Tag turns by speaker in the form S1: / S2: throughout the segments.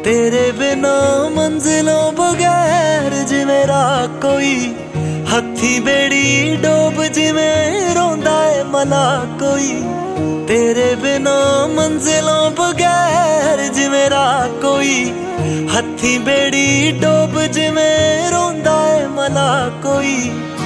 S1: तेरे बिना मंजिलों बगैर जिवें राह कोई हथी बेड़ी डोब जिवें रोंदा है मला कोई। तेरे बिना मंजिलों बगैर जिवें राह कोई हथी बेड़ी डोब जिवें रोंदा है मला कोई।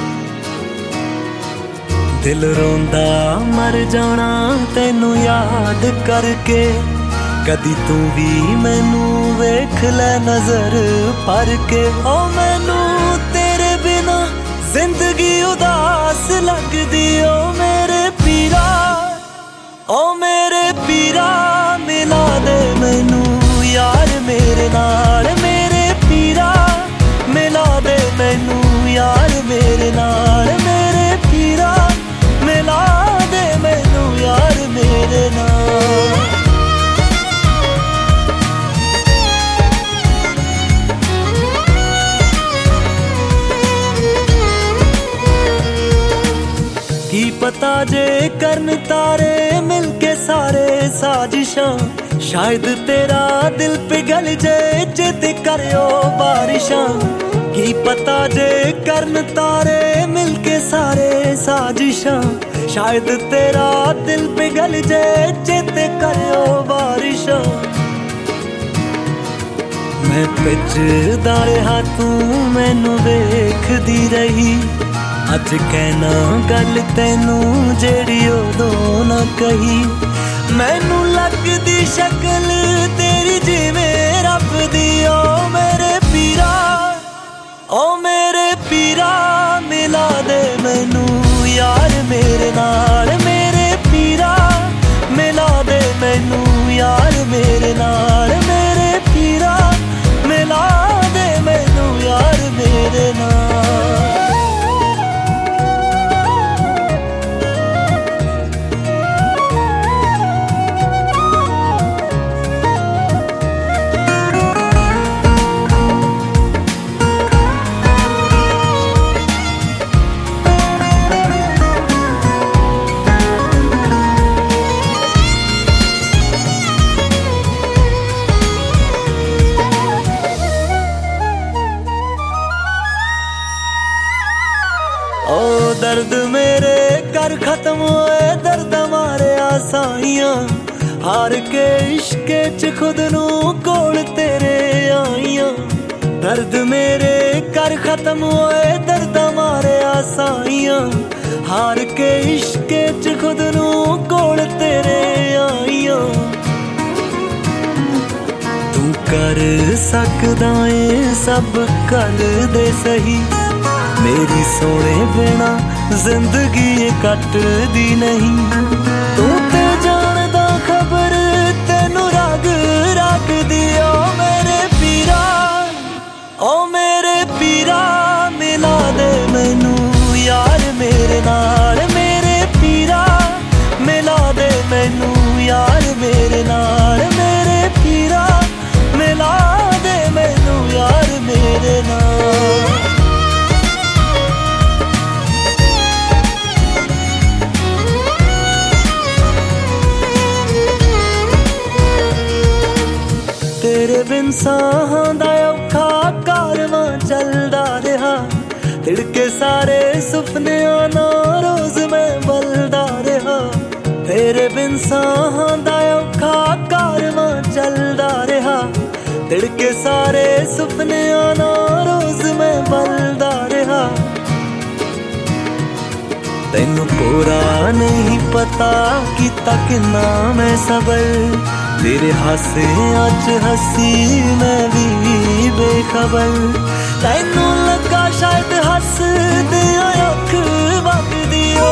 S1: दिल रोंदा मर जाना तेनू याद करके कदी तू भी मैनू वेख ले नजर भर के। ओ मैनू तेरे बिना जिंदगी उदास लगदी। ओ मेरे पीरा, ओ मेरे पीरा मिला दे मैनू यार मेरे नाल। मेरे पीरा मिला दे मैनू यार मेरे नाल। मेरे पीरा मिला दे मैनू यार मेरे नाल। की पता जे करन तारे मिलके सारे साजिशां शायद तेरा दिल पिघल जाए चेते करियो बारिशां। की पता जे करन तारे मिलके सारे साजिशां शायद तेरा दिल पिघल जाए चेते करियो बारिशां। मैं पिछदा रहा तू मैनू वेखदी रही अज कहना गल तेनू जेड़ी उदों ना कही। मैनू लगदी शक्ल तेरी जिवें रब दी। ओ मेरे पीरा, ओ मेरे पीरा मिला दे मैनू यार मेरे नाल। मेरे पीरा मिला दे मैनू यार मेरे नाल। मेरे पीरा मिला दे मैनू यार मेरे नाल। ओ दर्द मेरे कर खत्म होए दर्द मारे आसाइयां हार के इश्क च खुद नू कोल तेरे आइयां। दर्द मेरे कर खत्म होए दर्द मारे आसाइयां हार के इश्क च खुद नू कोल तेरे आइयां। तू कर सकदा ए सब कर दे सही मेरी सोने बिना जिंदगी कटदी नहीं। तू ते जानदा खबर तेनू रग रग दी। ओ मेरे पीरा, ओ मेरे पीरा मिला दे मैनू यार मेरे नाल। मेरे पीरा मिला दे मैनू यार मेरे नाल। मेरे पीरा मिला दे मैनू यार मेरे नाल। तेरे बिन साहां दा औखा कारवां चलदा रहा तिड़के सारे सुपनियां ना रोज मैं बलदा रहा। तेरे बिन साहां दा औखा कारवां चलदा रहा तिड़के सारे सुपनियां ना रोज मैं बलदा रहा। तैनू पूरा नहीं पता कीता किन्ना मैं सबर तेरे हासे अज हसी मैं भी बेखबर। तैनू लगा शायद हस दिया अख वगदी। ओ